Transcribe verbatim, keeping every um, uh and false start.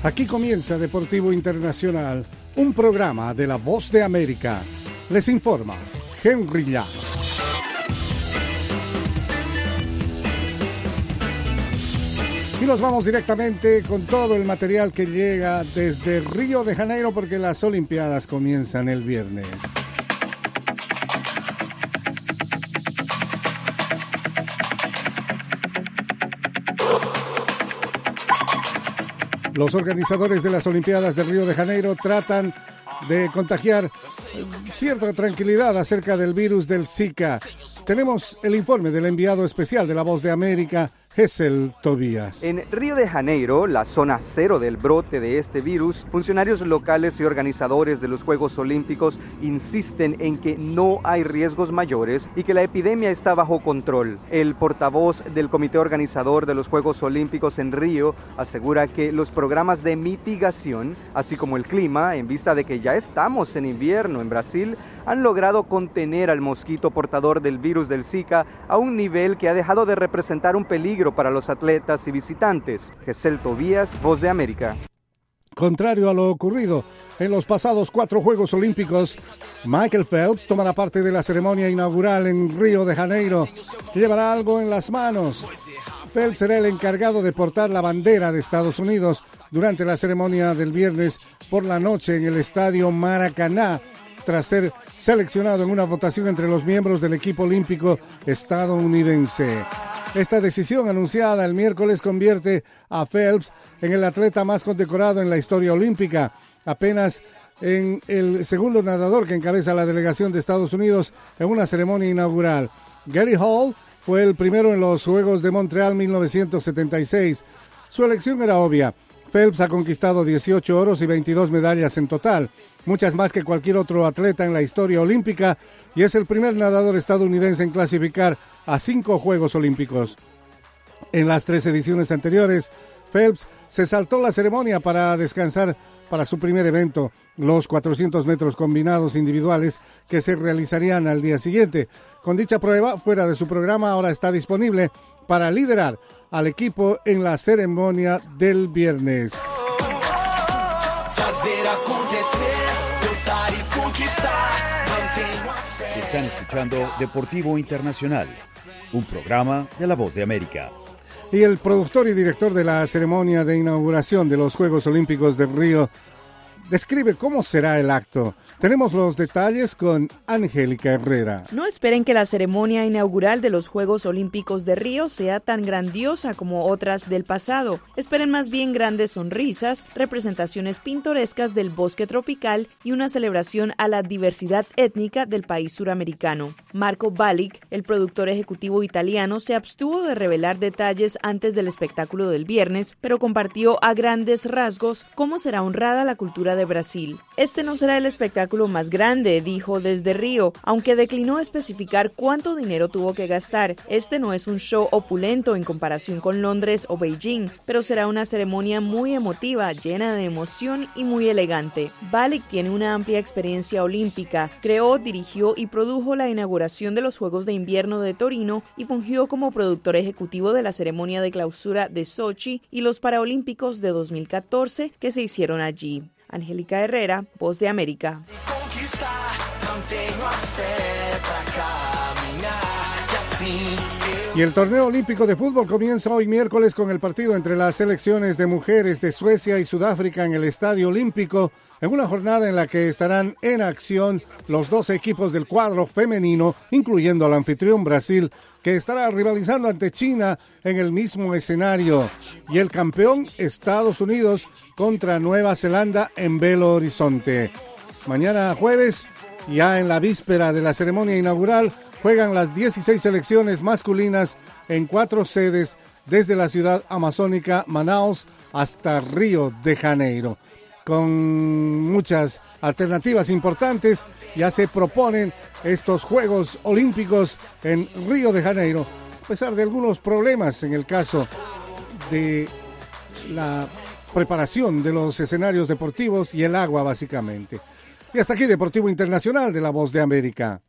Aquí comienza Deportivo Internacional, un programa de La Voz de América. Les informa Henry Llanos. Y nos vamos directamente con todo el material que llega desde Río de Janeiro porque las Olimpiadas comienzan el viernes. Los organizadores de las Olimpiadas de Río de Janeiro tratan de contagiar cierta tranquilidad acerca del virus del Zika. Tenemos el informe del enviado especial de La Voz de América, Gesell Tobías. En Río de Janeiro, la zona cero del brote de este virus, funcionarios locales y organizadores de los Juegos Olímpicos insisten en que no hay riesgos mayores y que la epidemia está bajo control. El portavoz del comité organizador de los Juegos Olímpicos en Río asegura que los programas de mitigación, así como el clima, en vista de que ya estamos en invierno en Brasil, han logrado contener al mosquito portador del virus del Zika a un nivel que ha dejado de representar un peligro para los atletas y visitantes. Gesell Tobías, Voz de América. Contrario a lo ocurrido en los pasados cuatro Juegos Olímpicos, Michael Phelps tomará parte de la ceremonia inaugural en Río de Janeiro. Llevará algo en las manos. Phelps será el encargado de portar la bandera de Estados Unidos durante la ceremonia del viernes por la noche en el estadio Maracaná, tras ser seleccionado en una votación entre los miembros del equipo olímpico estadounidense. Esta decisión, anunciada el miércoles, convierte a Phelps en el atleta más condecorado en la historia olímpica, apenas en el segundo nadador que encabeza la delegación de Estados Unidos en una ceremonia inaugural. Gary Hall fue el primero en los Juegos de Montreal mil novecientos setenta y seis. Su elección era obvia. Phelps ha conquistado dieciocho oros y veintidós medallas en total, muchas más que cualquier otro atleta en la historia olímpica, y es el primer nadador estadounidense en clasificar a cinco Juegos Olímpicos. En las tres ediciones anteriores, Phelps se saltó la ceremonia para descansar para su primer evento, los cuatrocientos metros combinados individuales que se realizarían al día siguiente. Con dicha prueba, fuera de su programa, ahora está disponible para liderar al equipo en la ceremonia del viernes. Están escuchando Deportivo Internacional, un programa de La Voz de América. Y el productor y director de la ceremonia de inauguración de los Juegos Olímpicos de Río describe cómo será el acto. Tenemos los detalles con Angélica Herrera. No esperen que la ceremonia inaugural de los Juegos Olímpicos de Río sea tan grandiosa como otras del pasado. Esperen más bien grandes sonrisas, representaciones pintorescas del bosque tropical y una celebración a la diversidad étnica del país suramericano. Marco Balic, el productor ejecutivo italiano, se abstuvo de revelar detalles antes del espectáculo del viernes, pero compartió a grandes rasgos cómo será honrada la cultura de Brasil. Este no será el espectáculo más grande, dijo desde Río, aunque declinó especificar cuánto dinero tuvo que gastar. Este no es un show opulento en comparación con Londres o Beijing, pero será una ceremonia muy emotiva, llena de emoción y muy elegante. Balic tiene una amplia experiencia olímpica, creó, dirigió y produjo la inauguración de los Juegos de Invierno de Torino y fungió como productor ejecutivo de la ceremonia de clausura de Sochi y los Paralímpicos de dos mil catorce que se hicieron allí. Angélica Herrera, Voz de América. Y el torneo olímpico de fútbol comienza hoy miércoles con el partido entre las selecciones de mujeres de Suecia y Sudáfrica en el Estadio Olímpico, en una jornada en la que estarán en acción los doce equipos del cuadro femenino, incluyendo al anfitrión Brasil, que estará rivalizando ante China en el mismo escenario, y el campeón Estados Unidos contra Nueva Zelanda en Belo Horizonte. Mañana jueves, ya en la víspera de la ceremonia inaugural, juegan las dieciséis selecciones masculinas en cuatro sedes desde la ciudad amazónica Manaus hasta Río de Janeiro. Con muchas alternativas importantes, ya se proponen estos Juegos Olímpicos en Río de Janeiro, a pesar de algunos problemas en el caso de la preparación de los escenarios deportivos y el agua, básicamente. Y hasta aquí Deportivo Internacional de La Voz de América.